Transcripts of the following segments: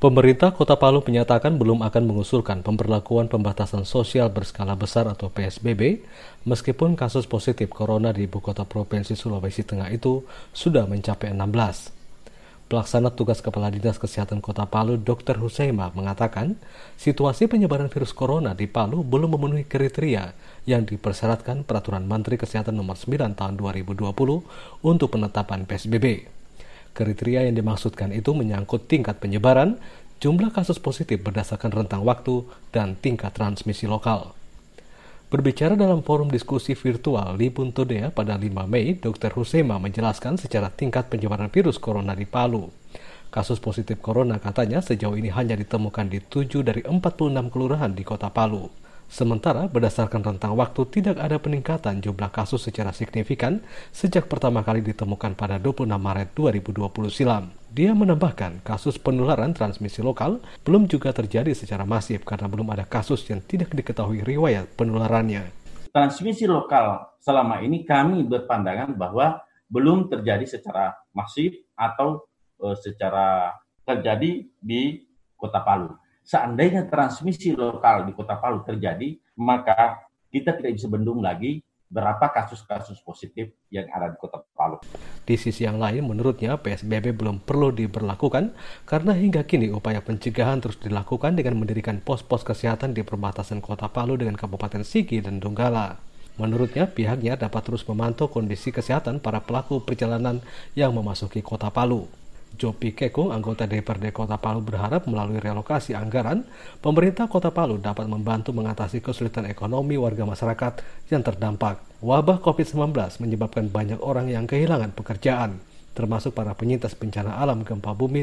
Pemerintah Kota Palu menyatakan belum akan mengusulkan pemberlakuan pembatasan sosial berskala besar atau PSBB, meskipun kasus positif corona di Ibu Kota Provinsi Sulawesi Tengah itu sudah mencapai 16. Pelaksana tugas Kepala Dinas Kesehatan Kota Palu, Dr. Huseima, mengatakan situasi penyebaran virus corona di Palu belum memenuhi kriteria yang dipersyaratkan Peraturan Menteri Kesehatan Nomor 9 Tahun 2020 untuk penetapan PSBB. Kriteria yang dimaksudkan itu menyangkut tingkat penyebaran, jumlah kasus positif berdasarkan rentang waktu, dan tingkat transmisi lokal. Berbicara dalam forum diskusi virtual Libun Todea pada 5 Mei, Dr. Huseima menjelaskan secara tingkat penyebaran virus corona di Palu. Kasus positif corona katanya sejauh ini hanya ditemukan di 7 dari 46 kelurahan di Kota Palu. Sementara berdasarkan rentang waktu tidak ada peningkatan jumlah kasus secara signifikan sejak pertama kali ditemukan pada 26 Maret 2020 silam. Dia menambahkan kasus penularan transmisi lokal belum juga terjadi secara masif karena belum ada kasus yang tidak diketahui riwayat penularannya. Transmisi lokal selama ini kami berpandangan bahwa belum terjadi secara masif atau secara terjadi di Kota Palu. Seandainya transmisi lokal di Kota Palu terjadi, maka kita tidak bisa bendung lagi berapa kasus-kasus positif yang ada di Kota Palu. Di sisi yang lain, menurutnya PSBB belum perlu diberlakukan karena hingga kini upaya pencegahan terus dilakukan dengan mendirikan pos-pos kesehatan di perbatasan Kota Palu dengan Kabupaten Sigi dan Donggala. Menurutnya, pihaknya dapat terus memantau kondisi kesehatan para pelaku perjalanan yang memasuki Kota Palu. Jopi Kekung, anggota DPRD Kota Palu, berharap melalui relokasi anggaran, pemerintah Kota Palu dapat membantu mengatasi kesulitan ekonomi warga masyarakat yang terdampak. Wabah COVID-19 menyebabkan banyak orang yang kehilangan pekerjaan, termasuk para penyintas bencana alam gempa bumi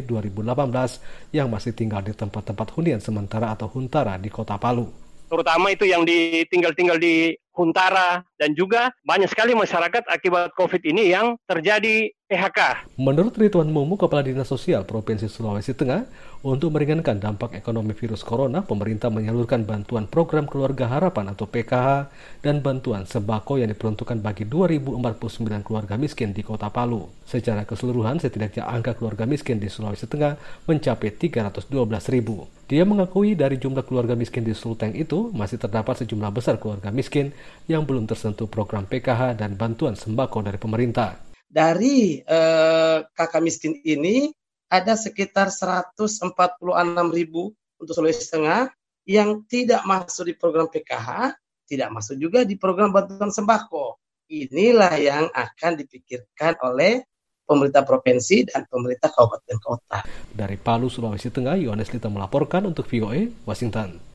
2018 yang masih tinggal di tempat-tempat hunian sementara atau huntara di Kota Palu. Terutama itu yang tinggal di huntara, dan juga banyak sekali masyarakat akibat COVID ini yang terjadi PHK. Menurut Ridwan Mumu, Kepala Dinas Sosial Provinsi Sulawesi Tengah, untuk meringankan dampak ekonomi virus corona, pemerintah menyalurkan bantuan program Keluarga Harapan atau PKH dan bantuan sembako yang diperuntukkan bagi 2.049 keluarga miskin di Kota Palu. Secara keseluruhan, setidaknya angka keluarga miskin di Sulawesi Tengah mencapai 312.000. Dia mengakui dari jumlah keluarga miskin di Sulteng itu masih terdapat sejumlah besar keluarga miskin yang belum tersentuh program PKH dan bantuan sembako dari pemerintah. Dari kakak miskin ini ada sekitar 146.000 untuk Sulawesi Tengah yang tidak masuk di program PKH, tidak masuk juga di program bantuan sembako. Inilah yang akan dipikirkan oleh pemerintah provinsi dan pemerintah kabupaten kota. Dari Palu, Sulawesi Tengah, Yohanes Lita melaporkan untuk VOA, Washington.